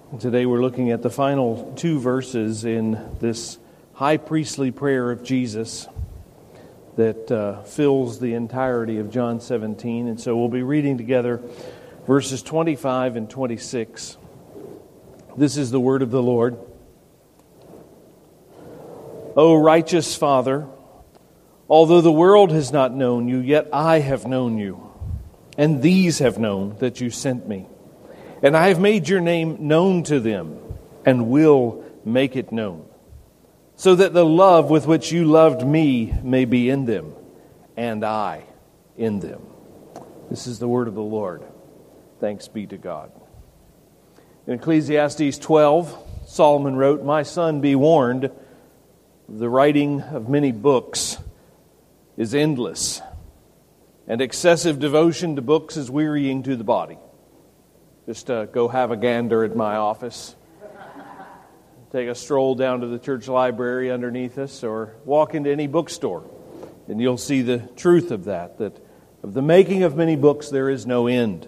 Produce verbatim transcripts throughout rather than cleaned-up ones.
Today we're looking at the final two verses in this high priestly prayer of Jesus that uh, fills the entirety of John seventeen. And so we'll be reading together verses twenty-five and twenty-six. This is the word of the Lord. O righteous Father, although the world has not known you, yet I have known you, and these have known that you sent me. And I have made your name known to them, and will make it known, so that the love with which you loved me may be in them, and I in them. This is the word of the Lord. Thanks be to God. In Ecclesiastes twelve, Solomon wrote, "My son, be warned, the writing of many books is endless, and excessive devotion to books is wearying to the body." Just uh, go have a gander at my office. Take a stroll down to the church library underneath us, or walk into any bookstore, and you'll see the truth of that, that of the making of many books there is no end.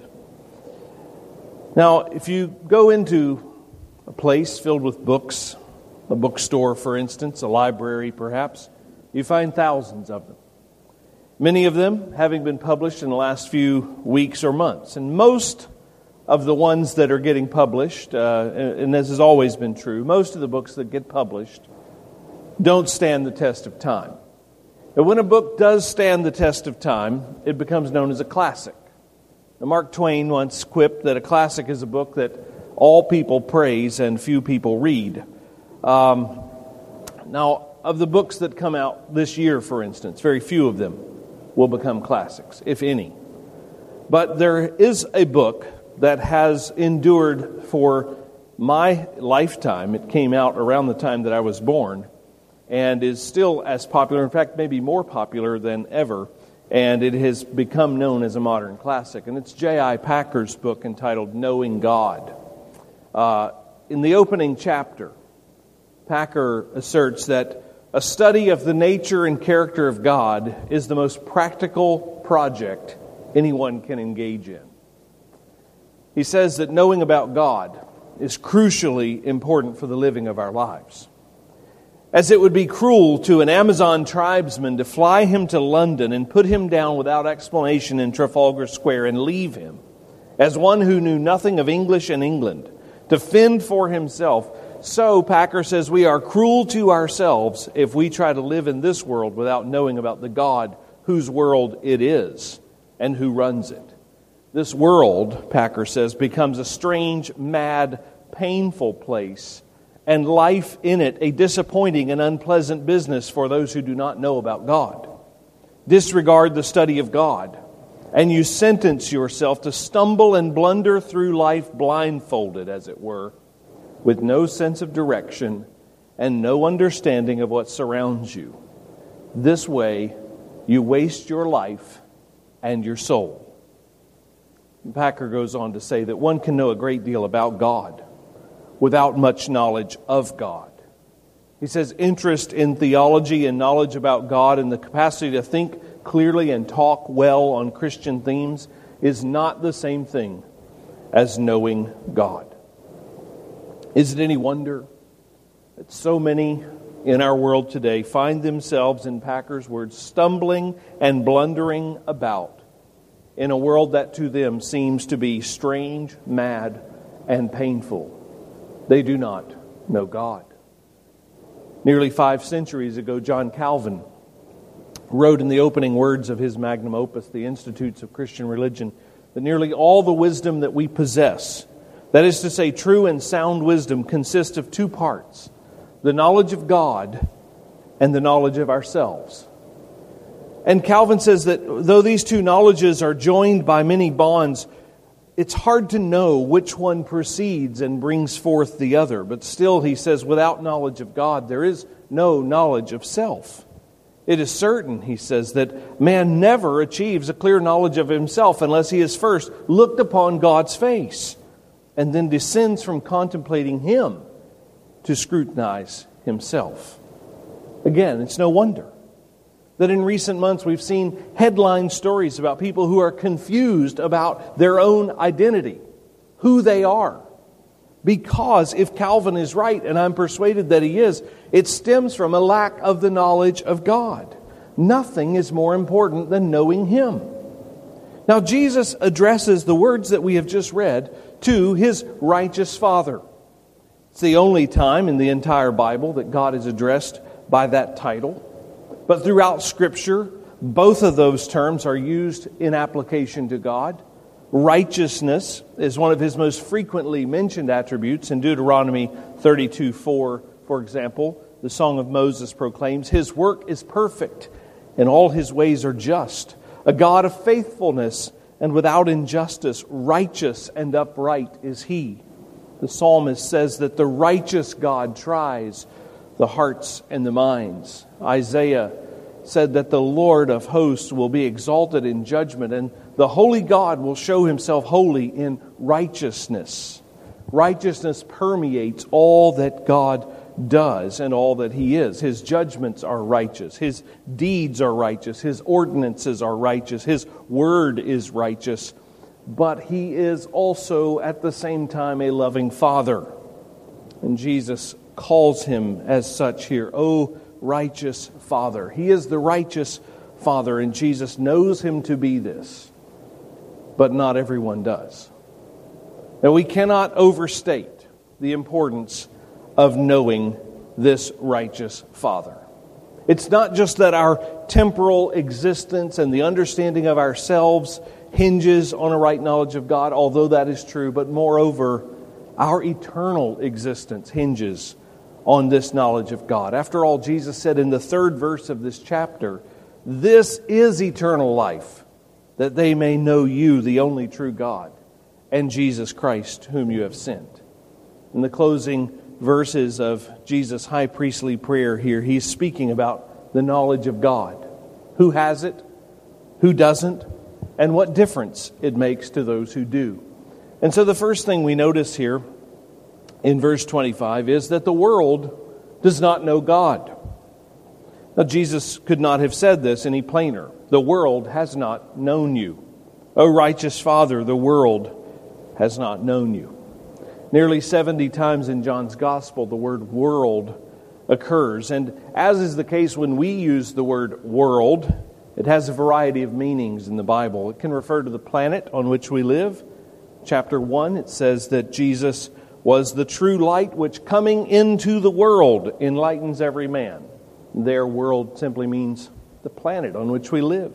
Now, if you go into a place filled with books, a bookstore, for instance, a library perhaps, you find thousands of them. Many of them having been published in the last few weeks or months. And most of the ones that are getting published, uh, and this has always been true, most of the books that get published don't stand the test of time. But when a book does stand the test of time, it becomes known as a classic. Now, Mark Twain once quipped that a classic is a book that all people praise and few people read. Um, now, of the books that come out this year, for instance, very few of them will become classics, if any. But there is a book that has endured for my lifetime. It came out around the time that I was born and is still as popular, in fact, maybe more popular than ever, and it has become known as a modern classic. And it's J I Packer's book entitled Knowing God. Uh, in the opening chapter, Packer asserts that a study of the nature and character of God is the most practical project anyone can engage in. He says that knowing about God is crucially important for the living of our lives. As it would be cruel to an Amazon tribesman to fly him to London and put him down without explanation in Trafalgar Square and leave him, as one who knew nothing of English and England, to fend for himself, so, Packer says, we are cruel to ourselves if we try to live in this world without knowing about the God whose world it is and who runs it. This world, Packer says, becomes a strange, mad, painful place, and life in it a disappointing and unpleasant business for those who do not know about God. Disregard the study of God, and you sentence yourself to stumble and blunder through life blindfolded, as it were, with no sense of direction and no understanding of what surrounds you. This way, you waste your life and your soul. Packer goes on to say that one can know a great deal about God without much knowledge of God. He says interest in theology and knowledge about God and the capacity to think clearly and talk well on Christian themes is not the same thing as knowing God. Is it any wonder that so many in our world today find themselves, in Packer's words, stumbling and blundering about in a world that to them seems to be strange, mad, and painful? They do not know God. Nearly five centuries ago, John Calvin wrote in the opening words of his magnum opus, The Institutes of Christian Religion, that nearly all the wisdom that we possess, that is to say, true and sound wisdom, consists of two parts: the knowledge of God and the knowledge of ourselves. And Calvin says that though these two knowledges are joined by many bonds, it's hard to know which one precedes and brings forth the other. But still, he says, without knowledge of God, there is no knowledge of self. It is certain, he says, that man never achieves a clear knowledge of himself unless he has first looked upon God's face and then descends from contemplating Him to scrutinize himself. Again, it's no wonder that in recent months we've seen headline stories about people who are confused about their own identity, who they are. Because if Calvin is right, and I'm persuaded that he is, it stems from a lack of the knowledge of God. Nothing is more important than knowing Him. Now, Jesus addresses the words that we have just read to His righteous Father. It's the only time in the entire Bible that God is addressed by that title. But throughout Scripture, both of those terms are used in application to God. Righteousness is one of His most frequently mentioned attributes. In Deuteronomy thirty-two four, for example, the Song of Moses proclaims, His work is perfect, and all His ways are just. A God of faithfulness and without injustice, righteous and upright is He. The psalmist says that the righteous God tries the hearts and the minds. Isaiah said that the Lord of hosts will be exalted in judgment, and the holy God will show Himself holy in righteousness. Righteousness permeates all that God does and all that He is. His judgments are righteous. His deeds are righteous. His ordinances are righteous. His word is righteous. But He is also at the same time a loving Father. And Jesus calls Him as such here, O righteous Father. He is the righteous Father, and Jesus knows Him to be this. But not everyone does. Now, we cannot overstate the importance of knowing this righteous Father. It's not just that our temporal existence and the understanding of ourselves hinges on a right knowledge of God, although that is true, but moreover, our eternal existence hinges on this knowledge of God. After all, Jesus said in the third verse of this chapter, this is eternal life, that they may know you, the only true God, and Jesus Christ, whom you have sent. In the closing verses of Jesus' high priestly prayer here, He's speaking about the knowledge of God. Who has it? Who doesn't? And what difference it makes to those who do. And so the first thing we notice here in verse twenty-five is that the world does not know God. Now, Jesus could not have said this any plainer. The world has not known you. O righteous Father, the world has not known you. Nearly seventy times in John's Gospel, the word world occurs. And as is the case when we use the word world, it has a variety of meanings in the Bible. It can refer to the planet on which we live. Chapter one, it says that Jesus was the true light which coming into the world enlightens every man. Their world simply means the planet on which we live.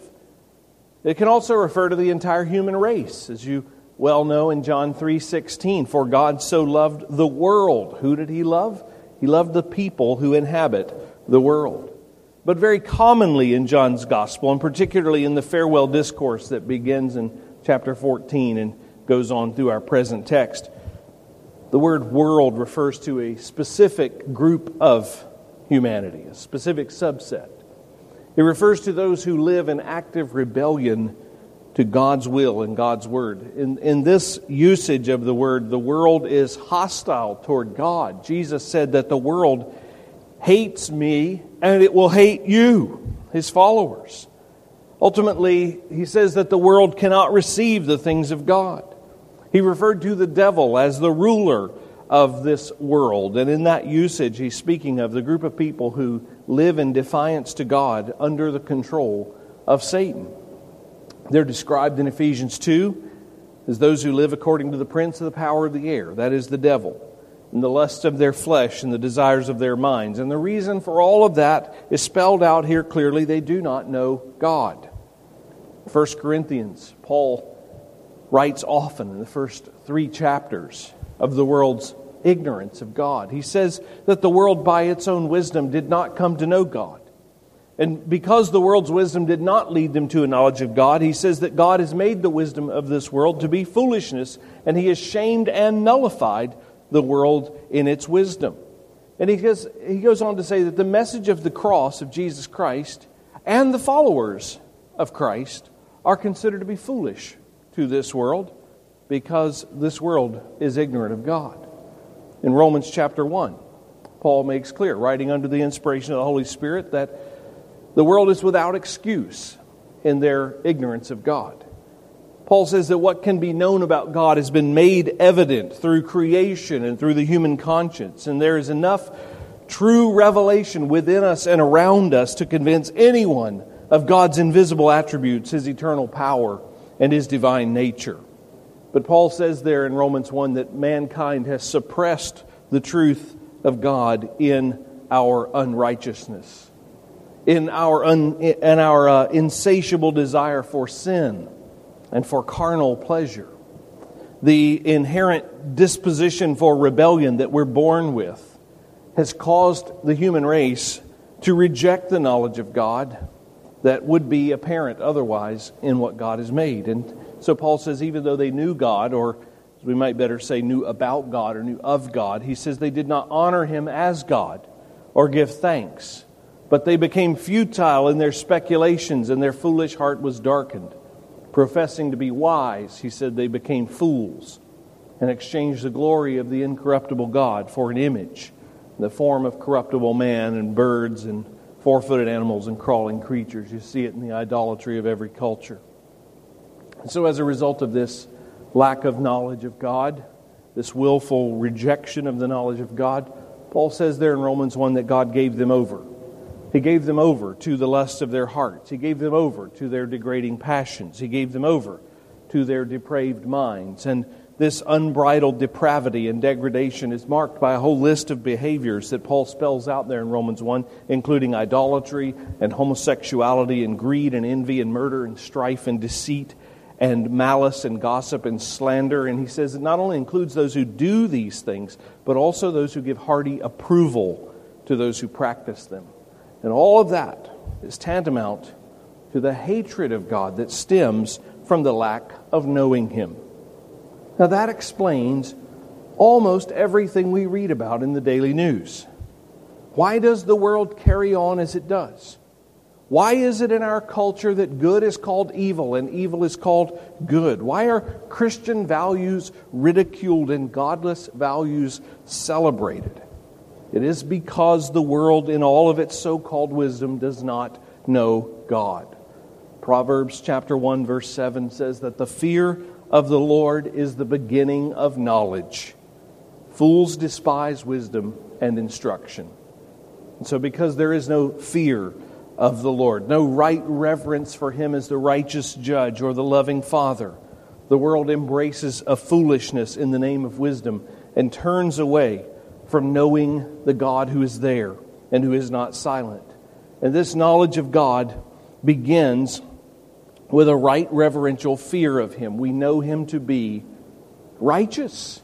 It can also refer to the entire human race, as you well know in John three sixteen. For God so loved the world. Who did He love? He loved the people who inhabit the world. But very commonly in John's Gospel, and particularly in the farewell discourse that begins in chapter fourteen and goes on through our present text, the word world refers to a specific group of humanity, a specific subset. It refers to those who live in active rebellion to God's will and God's word. In, in this usage of the word, the world is hostile toward God. Jesus said that the world hates me and it will hate you, His followers. Ultimately, He says that the world cannot receive the things of God. He referred to the devil as the ruler of this world. And in that usage, He's speaking of the group of people who live in defiance to God under the control of Satan. They're described in Ephesians two as those who live according to the prince of the power of the air, that is the devil, and the lusts of their flesh and the desires of their minds. And the reason for all of that is spelled out here clearly. They do not know God. First Corinthians, Paul writes often in the first three chapters of the world's ignorance of God. He says that the world by its own wisdom did not come to know God. And because the world's wisdom did not lead them to a knowledge of God, he says that God has made the wisdom of this world to be foolishness, and He has shamed and nullified the world in its wisdom. And he goes, he goes on to say that the message of the cross of Jesus Christ and the followers of Christ are considered to be foolish to this world because this world is ignorant of God. In Romans chapter one, Paul makes clear, writing under the inspiration of the Holy Spirit, that the world is without excuse in their ignorance of God. Paul says that what can be known about God has been made evident through creation and through the human conscience. And there is enough true revelation within us and around us to convince anyone of God's invisible attributes, His eternal power, and His divine nature. But Paul says there in Romans one that mankind has suppressed the truth of God in our unrighteousness, in our, un, in our uh, insatiable desire for sin and for carnal pleasure. The inherent disposition for rebellion that we're born with has caused the human race to reject the knowledge of God that would be apparent otherwise in what God has made. And so Paul says even though they knew God, or we might better say knew about God or knew of God, he says they did not honor Him as God or give thanks, but they became futile in their speculations and their foolish heart was darkened. Professing to be wise, he said they became fools and exchanged the glory of the incorruptible God for an image in the form of corruptible man and birds and four-footed animals and crawling creatures. You see it in the idolatry of every culture. And so as a result of this lack of knowledge of God, this willful rejection of the knowledge of God, Paul says there in Romans one that God gave them over. He gave them over to the lust of their hearts. He gave them over to their degrading passions. He gave them over to their depraved minds. And this unbridled depravity and degradation is marked by a whole list of behaviors that Paul spells out there in Romans one, including idolatry and homosexuality and greed and envy and murder and strife and deceit and malice and gossip and slander. And he says it not only includes those who do these things, but also those who give hearty approval to those who practice them. And all of that is tantamount to the hatred of God that stems from the lack of knowing Him. Now that explains almost everything we read about in the daily news. Why does the world carry on as it does? Why is it in our culture that good is called evil and evil is called good? Why are Christian values ridiculed and godless values celebrated? It is because the world in all of its so-called wisdom does not know God. Proverbs chapter one verse seven says that the fear of the Lord is the beginning of knowledge. Fools despise wisdom and instruction. And so because there is no fear of the Lord, no right reverence for Him as the righteous judge or the loving Father, the world embraces a foolishness in the name of wisdom and turns away from knowing the God who is there and who is not silent. And this knowledge of God begins with a right reverential fear of Him. We know Him to be righteous,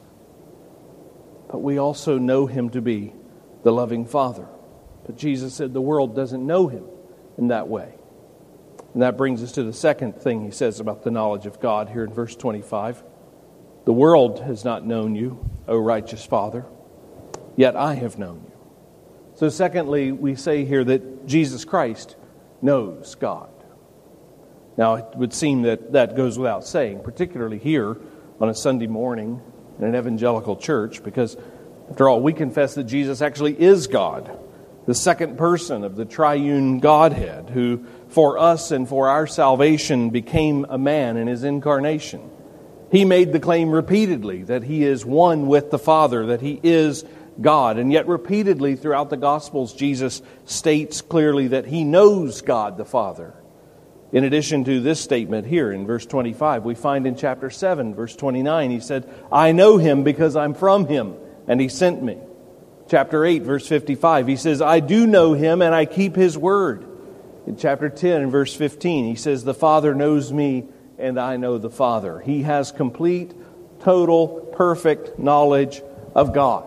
but we also know Him to be the loving Father. But Jesus said the world doesn't know Him in that way. And that brings us to the second thing He says about the knowledge of God here in verse twenty-five. The world has not known you, O righteous Father, yet I have known you. So secondly, we say here that Jesus Christ knows God. Now, it would seem that that goes without saying, particularly here on a Sunday morning in an evangelical church, because after all, we confess that Jesus actually is God, the second person of the triune Godhead, who for us and for our salvation became a man in His incarnation. He made the claim repeatedly that He is one with the Father, that He is God. And yet repeatedly throughout the Gospels, Jesus states clearly that He knows God the Father. In addition to this statement here in verse twenty-five, we find in chapter seven, verse twenty-nine, He said, I know Him because I'm from Him, and He sent me. Chapter eight, verse fifty-five, He says, I do know Him, and I keep His word. In chapter ten, and verse fifteen, He says, the Father knows me, and I know the Father. He has complete, total, perfect knowledge of God.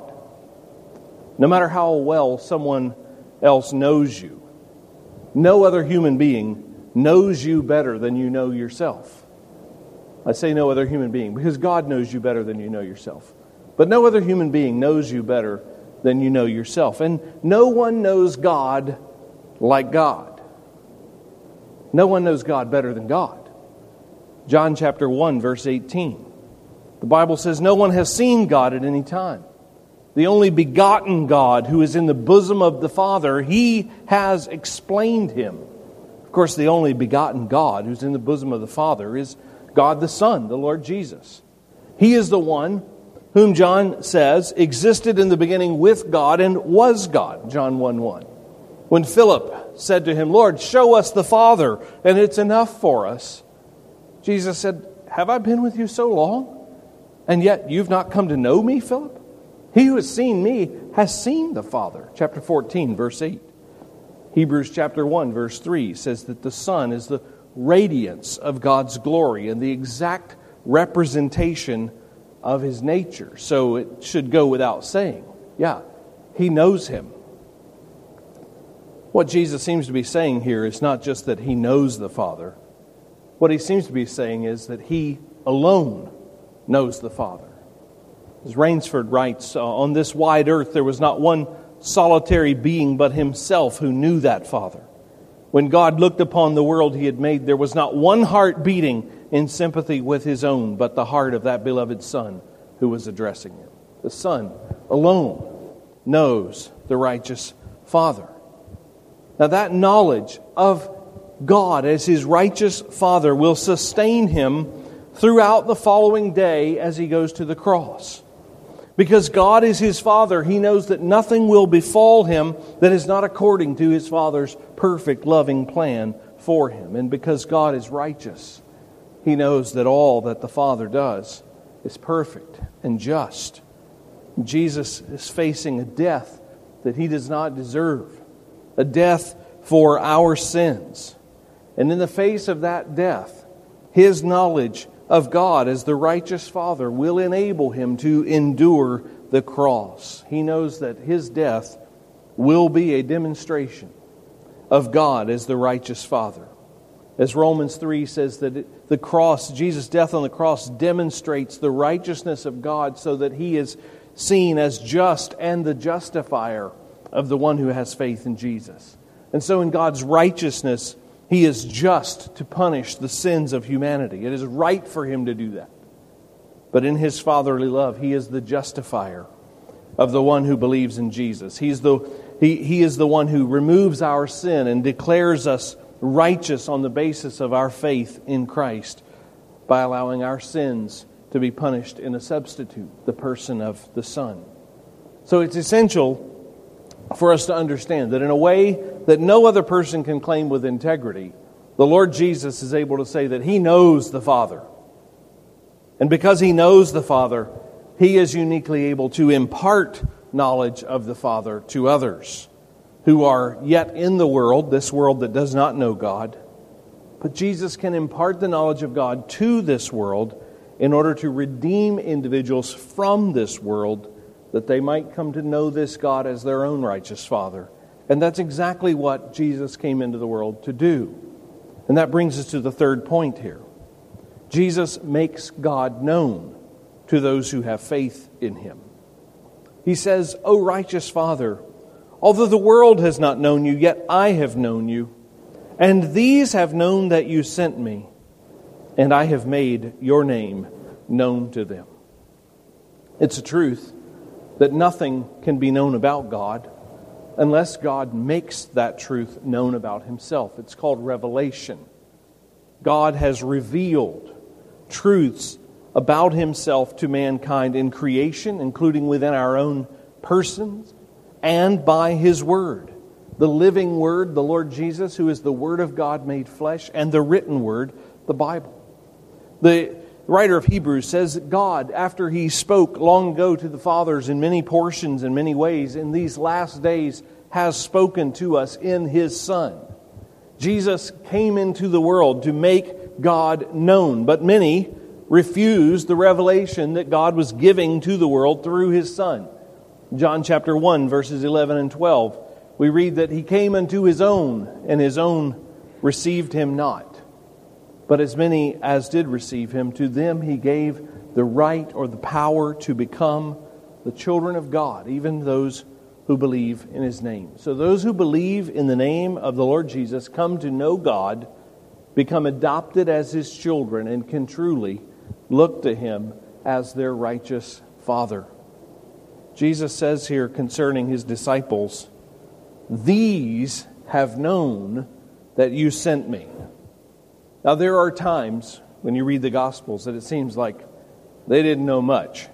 No matter how well someone else knows you, no other human being knows you better than you know yourself. I say no other human being because God knows you better than you know yourself. But no other human being knows you better than you know yourself. And no one knows God like God. No one knows God better than God. John chapter one, verse eighteen. The Bible says, no one has seen God at any time. The only begotten God who is in the bosom of the Father, He has explained Him. Of course, the only begotten God who's in the bosom of the Father is God the Son, the Lord Jesus. He is the one whom John says existed in the beginning with God and was God, John one one. When Philip said to him, Lord, show us the Father, and it's enough for us, Jesus said, have I been with you so long, and yet you've not come to know me, Philip? He who has seen me has seen the Father. Chapter fourteen, verse eight. Hebrews chapter one, verse three says that the Son is the radiance of God's glory and the exact representation of His nature. So it should go without saying. Yeah, He knows Him. What Jesus seems to be saying here is not just that He knows the Father. What He seems to be saying is that He alone knows the Father. As Rainsford writes, uh, on this wide earth there was not one solitary being but Himself who knew that Father. When God looked upon the world He had made, there was not one heart beating in sympathy with His own, but the heart of that beloved Son who was addressing Him. The Son alone knows the righteous Father. Now that knowledge of God as His righteous Father will sustain Him throughout the following day as He goes to the cross. Because God is His Father, He knows that nothing will befall Him that is not according to His Father's perfect, loving plan for Him. And because God is righteous, He knows that all that the Father does is perfect and just. Jesus is facing a death that He does not deserve, a death for our sins. And in the face of that death, His knowledge of God as the righteous Father will enable Him to endure the cross. He knows that His death will be a demonstration of God as the righteous Father. As Romans three says that it, the cross, Jesus' death on the cross demonstrates the righteousness of God so that He is seen as just and the justifier of the one who has faith in Jesus. And so in God's righteousness, He is just to punish the sins of humanity. It is right for Him to do that. But in His fatherly love, He is the justifier of the one who believes in Jesus. He's the, he, he is the one who removes our sin and declares us righteous on the basis of our faith in Christ by allowing our sins to be punished in a substitute, the person of the Son. So it's essential for us to understand that in a way that no other person can claim with integrity, the Lord Jesus is able to say that He knows the Father. And because He knows the Father, He is uniquely able to impart knowledge of the Father to others who are yet in the world, this world that does not know God. But Jesus can impart the knowledge of God to this world in order to redeem individuals from this world, that they might come to know this God as their own righteous Father. And that's exactly what Jesus came into the world to do. And that brings us to the third point here. Jesus makes God known to those who have faith in Him. He says, O righteous Father, although the world has not known you, yet I have known you. And these have known that you sent me, and I have made your name known to them. It's a truth that nothing can be known about God unless God makes that truth known about Himself. It's called revelation. God has revealed truths about Himself to mankind in creation, including within our own persons, and by His Word. The living Word, the Lord Jesus, who is the Word of God made flesh, and the written Word, the Bible. The writer of Hebrews says that God, after He spoke long ago to the fathers in many portions and many ways, in these last days has spoken to us in His Son. Jesus came into the world to make God known, but many refused the revelation that God was giving to the world through His Son. John chapter one, verses eleven and twelve, we read that He came unto His own, and His own received Him not. But as many as did receive Him, to them He gave the right or the power to become the children of God, even those who believe in His name. So those who believe in the name of the Lord Jesus come to know God, become adopted as His children, and can truly look to Him as their righteous Father. Jesus says here concerning His disciples, these have known that you sent me. Now there are times when you read the Gospels that it seems like they didn't know much.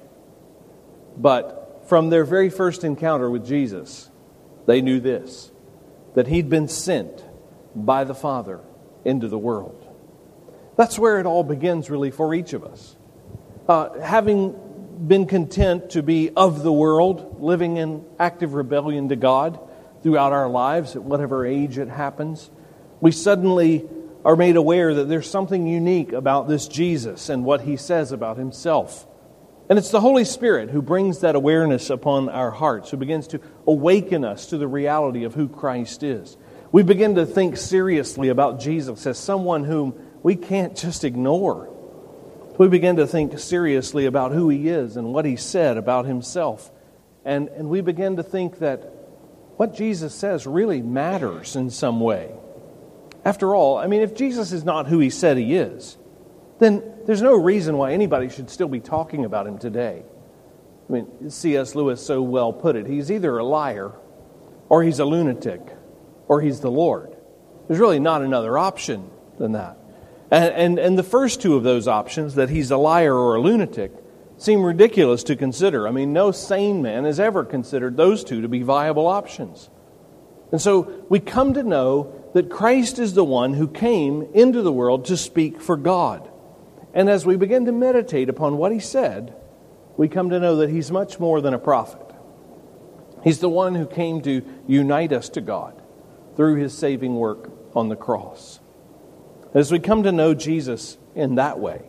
But from their very first encounter with Jesus, they knew this, that He'd been sent by the Father into the world. That's where it all begins really for each of us. Uh, having been content to be of the world, living in active rebellion to God throughout our lives at whatever age it happens, we suddenly are made aware that there's something unique about this Jesus and what He says about Himself. And it's the Holy Spirit who brings that awareness upon our hearts, who begins to awaken us to the reality of who Christ is. We begin to think seriously about Jesus as someone whom we can't just ignore. We begin to think seriously about who He is and what He said about Himself. And, and we begin to think that what Jesus says really matters in some way. After all, I mean, if Jesus is not who He said He is, then there's no reason why anybody should still be talking about Him today. I mean, C S Lewis so well put it. He's either a liar, or He's a lunatic, or He's the Lord. There's really not another option than that. And, and, and the first two of those options, that He's a liar or a lunatic, seem ridiculous to consider. I mean, no sane man has ever considered those two to be viable options. And so we come to know that Christ is the one who came into the world to speak for God. And as we begin to meditate upon what He said, we come to know that He's much more than a prophet. He's the one who came to unite us to God through His saving work on the cross. As we come to know Jesus in that way,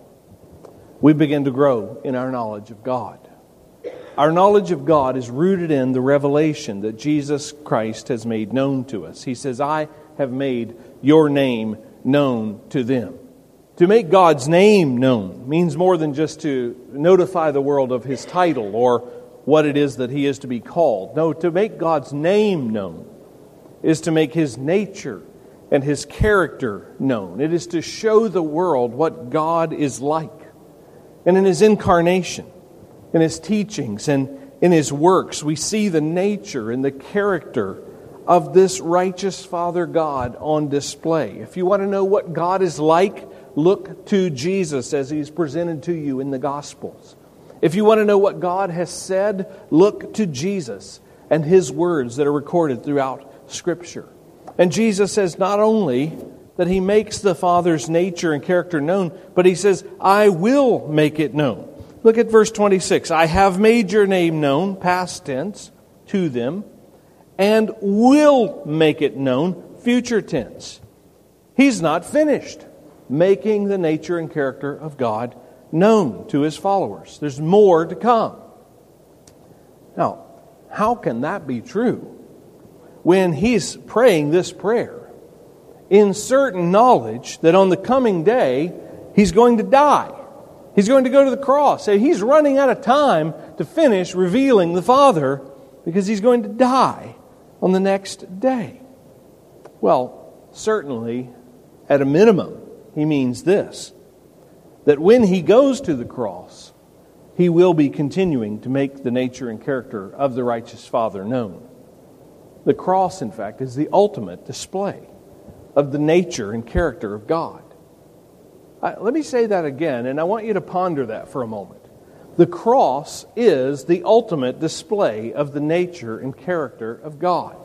we begin to grow in our knowledge of God. Our knowledge of God is rooted in the revelation that Jesus Christ has made known to us. He says, I have made your name known to them. To make God's name known means more than just to notify the world of His title or what it is that He is to be called. No, to make God's name known is to make His nature and His character known. It is to show the world what God is like. And in His incarnation, in His teachings, and in His works, we see the nature and the character of this righteous Father God on display. If you want to know what God is like, look to Jesus as He's presented to you in the Gospels. If you want to know what God has said, look to Jesus and His words that are recorded throughout Scripture. And Jesus says not only that He makes the Father's nature and character known, but He says, I will make it known. Look at verse twenty-six. I have made your name known, past tense, to them, and will make it known, future tense. He's not finished making the nature and character of God known to His followers. There's more to come. Now, how can that be true when He's praying this prayer in certain knowledge that on the coming day He's going to die? He's going to go to the cross. He's running out of time to finish revealing the Father because He's going to die on the next day. Well, certainly, at a minimum, He means this, that when He goes to the cross, He will be continuing to make the nature and character of the righteous Father known. The cross, in fact, is the ultimate display of the nature and character of God. Uh, let me say that again, and I want you to ponder that for a moment. The cross is the ultimate display of the nature and character of God.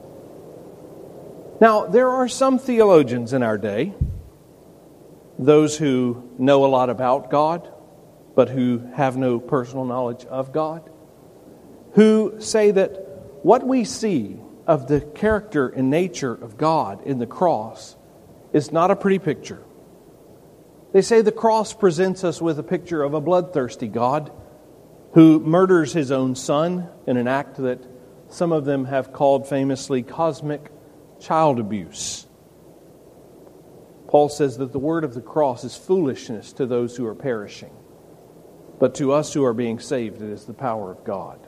Now, there are some theologians in our day, those who know a lot about God, but who have no personal knowledge of God, who say that what we see of the character and nature of God in the cross is not a pretty picture. They say the cross presents us with a picture of a bloodthirsty God who murders His own Son in an act that some of them have called famously cosmic child abuse. Paul says that the word of the cross is foolishness to those who are perishing, but to us who are being saved, it is the power of God.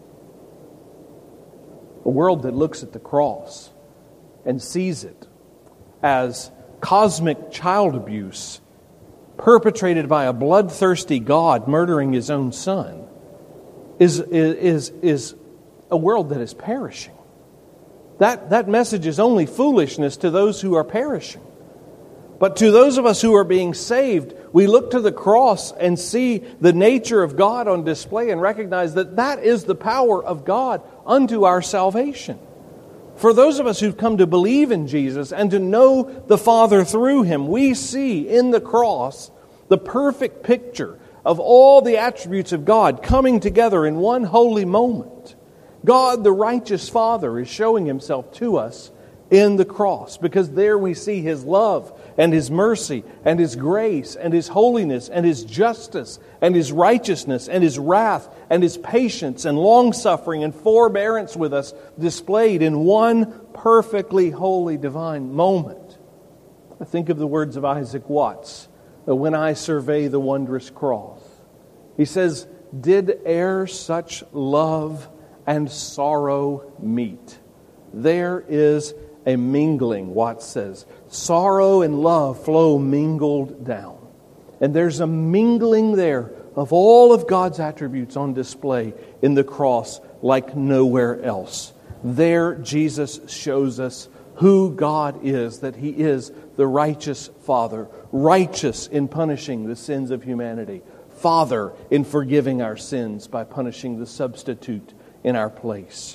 A world that looks at the cross and sees it as cosmic child abuse perpetrated by a bloodthirsty God murdering His own Son is, is, is a world that is perishing. That, that message is only foolishness to those who are perishing. But to those of us who are being saved, we look to the cross and see the nature of God on display and recognize that that is the power of God unto our salvation. For those of us who've come to believe in Jesus and to know the Father through Him, we see in the cross the perfect picture of all the attributes of God coming together in one holy moment. God, the righteous Father, is showing Himself to us in the cross, because there we see His love and His mercy and His grace and His holiness and His justice and His righteousness and His wrath and His patience and long-suffering and forbearance with us displayed in one perfectly holy divine moment. I think of the words of Isaac Watts, that when I survey the wondrous cross, he says, did e'er such love and sorrow meet? There is a mingling, Watts says. Sorrow and love flow mingled down. And there's a mingling there of all of God's attributes on display in the cross like nowhere else. There Jesus shows us who God is, that He is the righteous Father, righteous in punishing the sins of humanity, Father in forgiving our sins by punishing the substitute in our place.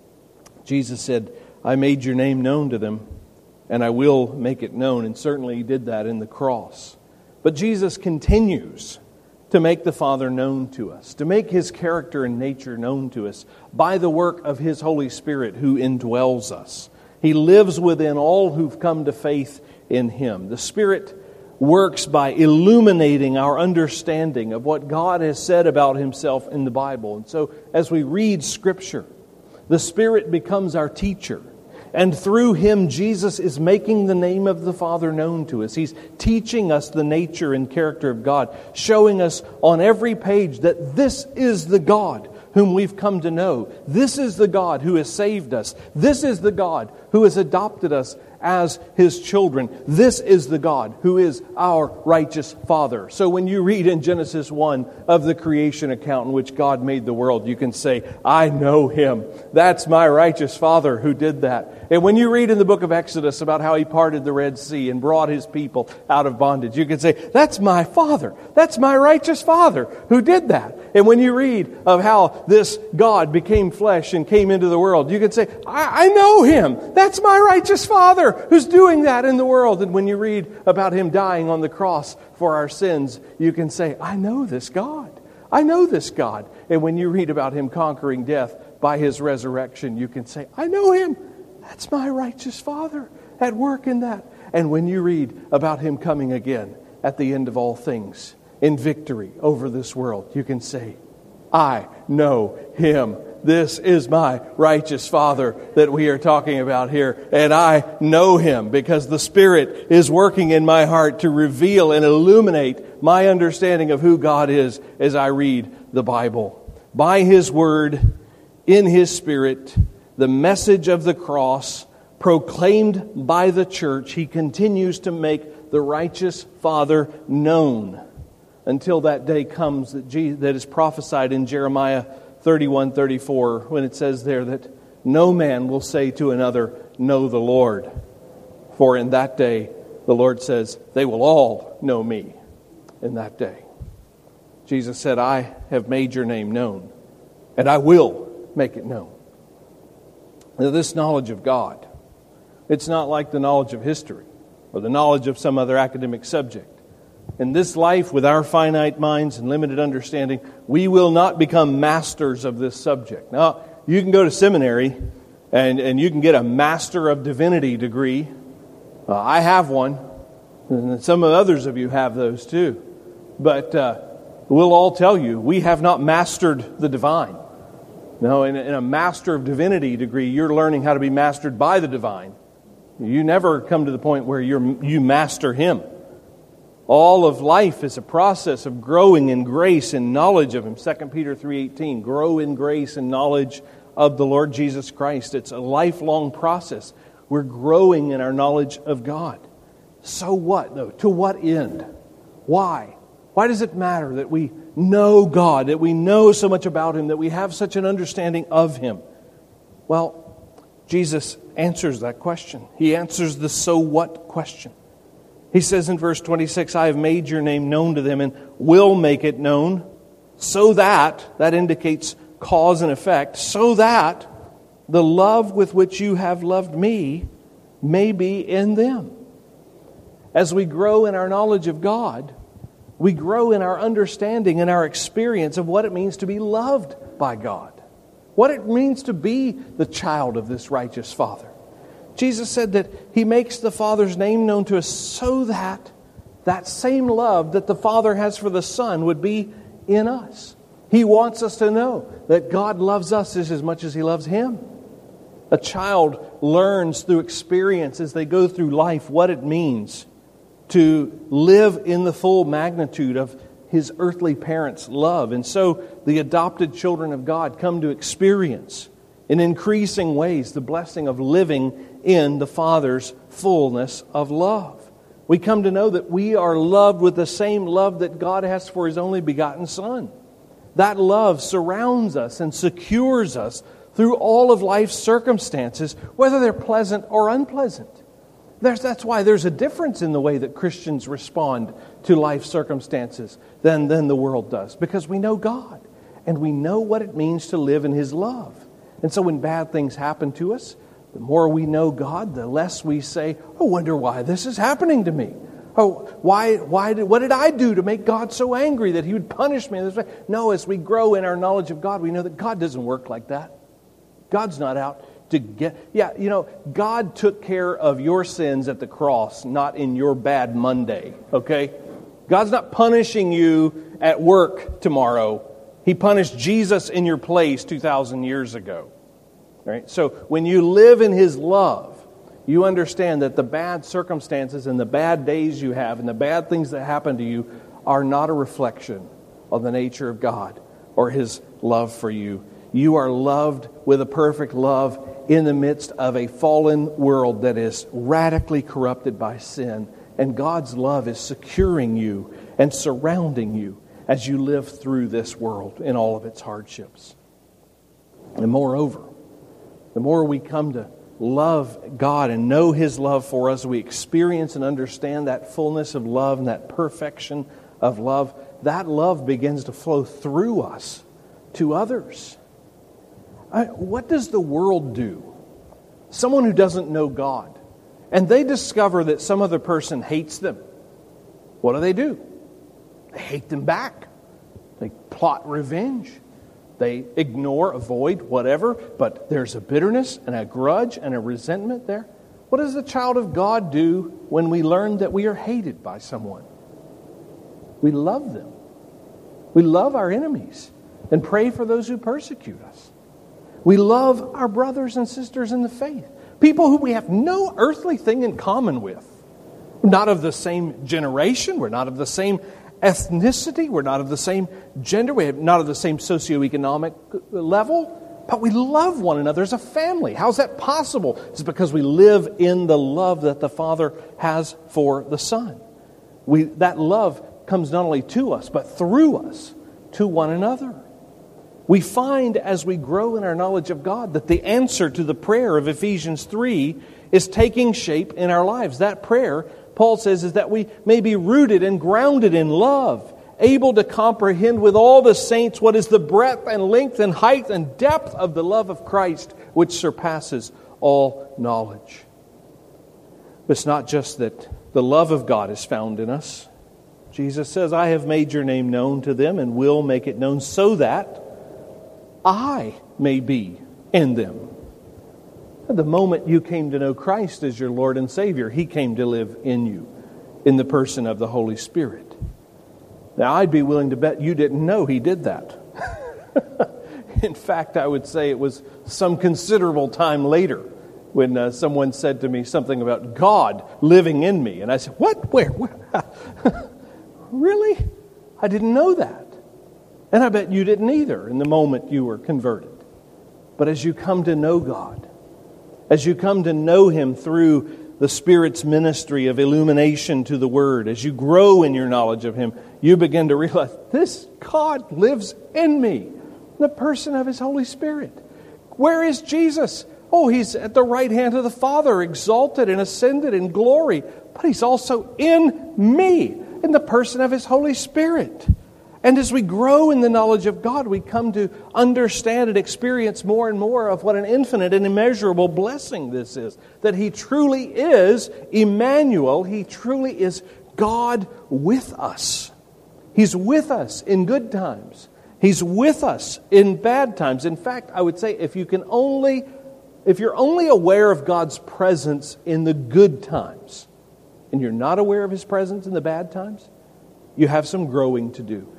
Jesus said, I made your name known to them, and I will make it known. And certainly He did that in the cross. But Jesus continues to make the Father known to us, to make His character and nature known to us by the work of His Holy Spirit who indwells us. He lives within all who've come to faith in Him. The Spirit works by illuminating our understanding of what God has said about Himself in the Bible. And so as we read Scripture, the Spirit becomes our teacher. And through Him, Jesus is making the name of the Father known to us. He's teaching us the nature and character of God, showing us on every page that this is the God whom we've come to know. This is the God who has saved us. This is the God who has adopted us as His children. This is the God who is our righteous Father. So when you read in Genesis one of the creation account in which God made the world, you can say, I know Him. That's my righteous Father who did that. And when you read in the book of Exodus about how He parted the Red Sea and brought His people out of bondage, you can say, that's my Father. That's my righteous Father who did that. And when you read of how this God became flesh and came into the world, you can say, I, I know Him. That's my righteous Father who's doing that in the world. And when you read about Him dying on the cross for our sins, you can say, I know this God. I know this God. And when you read about Him conquering death by His resurrection, you can say, I know Him. That's my righteous Father at work in that. And when you read about Him coming again at the end of all things in victory over this world, you can say, I know Him. This is my righteous Father that we are talking about here. And I know Him because the Spirit is working in my heart to reveal and illuminate my understanding of who God is as I read the Bible. By His Word, in His Spirit, the message of the cross proclaimed by the church, He continues to make the righteous Father known until that day comes that, Jesus, that is prophesied in Jeremiah thirty-one thirty-four, when it says there that no man will say to another, know the Lord. For in that day, the Lord says, they will all know me in that day. Jesus said, I have made your name known, and I will make it known. Now, this knowledge of God, it's not like the knowledge of history or the knowledge of some other academic subject. In this life, with our finite minds and limited understanding, we will not become masters of this subject. Now, you can go to seminary and, and you can get a Master of Divinity degree. Uh, I have one, and some of others of you have those too. But uh, we'll all tell you, we have not mastered the divine. No, in a, in a Master of Divinity degree, you're learning how to be mastered by the divine. You never come to the point where you're, you master Him. All of life is a process of growing in grace and knowledge of Him. Second Peter three eighteen, grow in grace and knowledge of the Lord Jesus Christ. It's a lifelong process. We're growing in our knowledge of God. So what, though? To what end? Why? Why does it matter that we know God, that we know so much about Him, that we have such an understanding of Him? Well, Jesus answers that question. He answers the so what question. He says in verse twenty-six, I have made your name known to them and will make it known, so that, that indicates cause and effect, so that the love with which you have loved me may be in them. As we grow in our knowledge of God, we grow in our understanding and our experience of what it means to be loved by God, what it means to be the child of this righteous Father. Jesus said that He makes the Father's name known to us so that that same love that the Father has for the Son would be in us. He wants us to know that God loves us as much as He loves Him. A child learns through experience as they go through life what it means to live in the full magnitude of his earthly parents' love. And so the adopted children of God come to experience in increasing ways the blessing of living in the Father's fullness of love. We come to know that we are loved with the same love that God has for His only begotten Son. That love surrounds us and secures us through all of life's circumstances, whether they're pleasant or unpleasant. There's, that's why there's a difference in the way that Christians respond to life circumstances than, than the world does. Because we know God, and we know what it means to live in His love. And so when bad things happen to us, the more we know God, the less we say, I wonder why this is happening to me. Oh, why, why did, what did I do to make God so angry that He would punish me in this way? No, as we grow in our knowledge of God, we know that God doesn't work like that. God's not out to get... Yeah, you know, God took care of your sins at the cross, not in your bad Monday, okay? God's not punishing you at work tomorrow. He punished Jesus in your place two thousand years ago. Right? So when you live in His love, you understand that the bad circumstances and the bad days you have and the bad things that happen to you are not a reflection of the nature of God or His love for you. You are loved with a perfect love in the midst of a fallen world that is radically corrupted by sin. And God's love is securing you and surrounding you as you live through this world in all of its hardships. And moreover, the more we come to love God and know His love for us, we experience and understand that fullness of love and that perfection of love, that love begins to flow through us to others. I, what does the world do? Someone who doesn't know God, and they discover that some other person hates them. What do they do? They hate them back. They plot revenge. They ignore, avoid, whatever, but there's a bitterness and a grudge and a resentment there. What does the child of God do when we learn that we are hated by someone? We love them. We love our enemies and pray for those who persecute us. We love our brothers and sisters in the faith, people who we have no earthly thing in common with. We're not of the same generation. We're not of the same ethnicity. We're not of the same gender. We're not of the same socioeconomic level. But we love one another as a family. How's that possible? It's because we live in the love that the Father has for the Son. We, that love comes not only to us, but through us to one another. We find as we grow in our knowledge of God that the answer to the prayer of Ephesians three is taking shape in our lives. That prayer, Paul says, is that we may be rooted and grounded in love, able to comprehend with all the saints what is the breadth and length and height and depth of the love of Christ, which surpasses all knowledge. But it's not just that the love of God is found in us. Jesus says, I have made your name known to them and will make it known so that I may be in them. At the moment you came to know Christ as your Lord and Savior, He came to live in you in the person of the Holy Spirit. Now, I'd be willing to bet you didn't know He did that. In fact, I would say it was some considerable time later when uh, someone said to me something about God living in me. And I said, what? Where? Where? Really? I didn't know that. And I bet you didn't either in the moment you were converted. But as you come to know God, as you come to know Him through the Spirit's ministry of illumination to the Word, as you grow in your knowledge of Him, you begin to realize, this God lives in me, the person of His Holy Spirit. Where is Jesus? Oh, He's at the right hand of the Father, exalted and ascended in glory. But He's also in me, in the person of His Holy Spirit. And as we grow in the knowledge of God, we come to understand and experience more and more of what an infinite and immeasurable blessing this is. That He truly is Emmanuel. He truly is God with us. He's with us in good times. He's with us in bad times. In fact, I would say if you can only, if you're only aware of God's presence in the good times, and you're not aware of His presence in the bad times, you have some growing to do.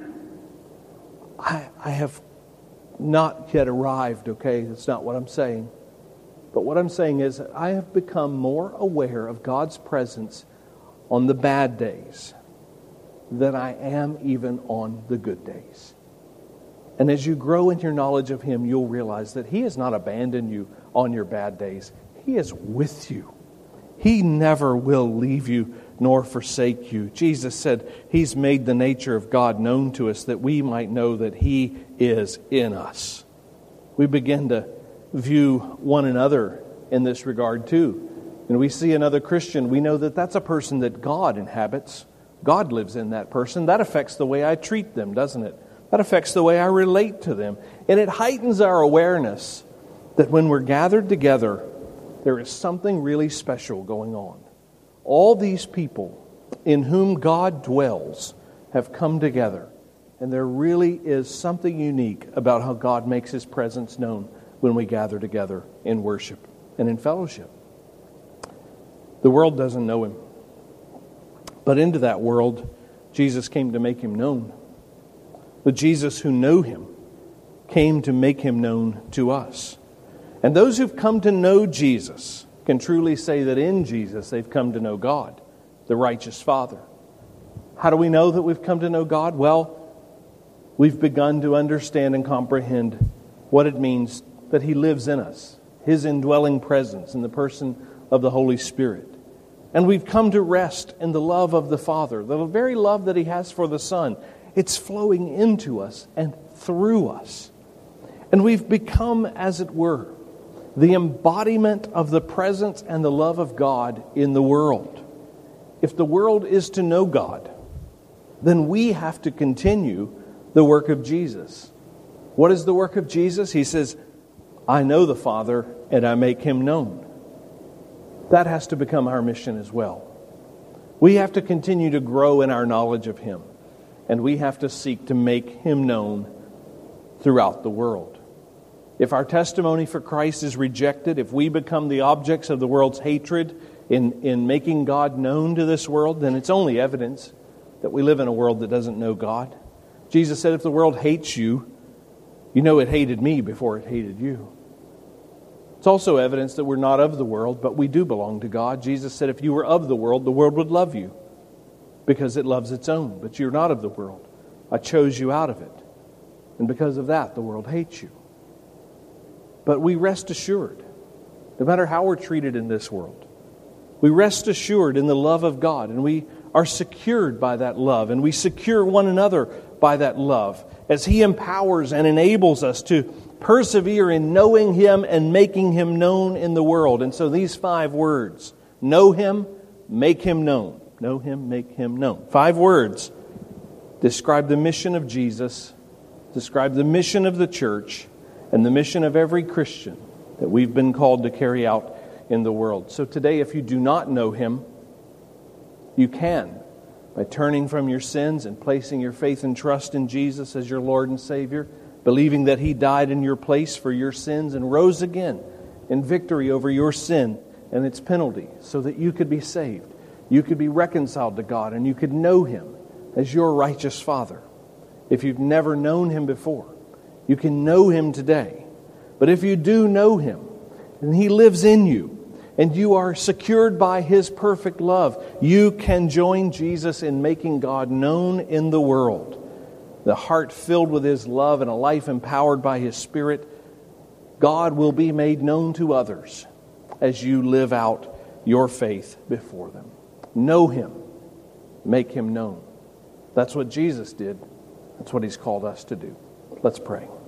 I, I have not yet arrived, okay? That's not what I'm saying. But what I'm saying is that I have become more aware of God's presence on the bad days than I am even on the good days. And as you grow in your knowledge of Him, you'll realize that He has not abandoned you on your bad days. He is with you. He never will leave you nor forsake you. Jesus said He's made the nature of God known to us that we might know that He is in us. We begin to view one another in this regard too. When we see another Christian, we know that that's a person that God inhabits. God lives in that person. That affects the way I treat them, doesn't it? That affects the way I relate to them. And it heightens our awareness that when we're gathered together, there is something really special going on. All these people in whom God dwells have come together. And there really is something unique about how God makes His presence known when we gather together in worship and in fellowship. The world doesn't know Him. But into that world, Jesus came to make Him known. The Jesus who knew Him came to make Him known to us. And those who've come to know Jesus can truly say that in Jesus they've come to know God, the righteous Father. How do we know that we've come to know God? Well, we've begun to understand and comprehend what it means that He lives in us, His indwelling presence in the person of the Holy Spirit. And we've come to rest in the love of the Father, the very love that He has for the Son. It's flowing into us and through us. And we've become, as it were, the embodiment of the presence and the love of God in the world. If the world is to know God, then we have to continue the work of Jesus. What is the work of Jesus? He says, I know the Father and I make Him known. That has to become our mission as well. We have to continue to grow in our knowledge of Him. And we have to seek to make Him known throughout the world. If our testimony for Christ is rejected, if we become the objects of the world's hatred in, in making God known to this world, then it's only evidence that we live in a world that doesn't know God. Jesus said, if the world hates you, you know it hated me before it hated you. It's also evidence that we're not of the world, but we do belong to God. Jesus said, if you were of the world, the world would love you because it loves its own. But you're not of the world. I chose you out of it. And because of that, the world hates you. But we rest assured, no matter how we're treated in this world, we rest assured in the love of God, and we are secured by that love, and we secure one another by that love, as He empowers and enables us to persevere in knowing Him and making Him known in the world. And so these five words, know Him, make Him known. Know Him, make Him known. Five words describe the mission of Jesus, describe the mission of the church, and the mission of every Christian that we've been called to carry out in the world. So today, if you do not know Him, you can, by turning from your sins and placing your faith and trust in Jesus as your Lord and Savior, believing that He died in your place for your sins and rose again in victory over your sin and its penalty, so that you could be saved, you could be reconciled to God, and you could know Him as your righteous Father. If you've never known Him before, you can know Him today. But if you do know Him, and He lives in you, and you are secured by His perfect love, you can join Jesus in making God known in the world. The heart filled with His love and a life empowered by His Spirit, God will be made known to others as you live out your faith before them. Know Him. Make Him known. That's what Jesus did. That's what He's called us to do. Let's pray.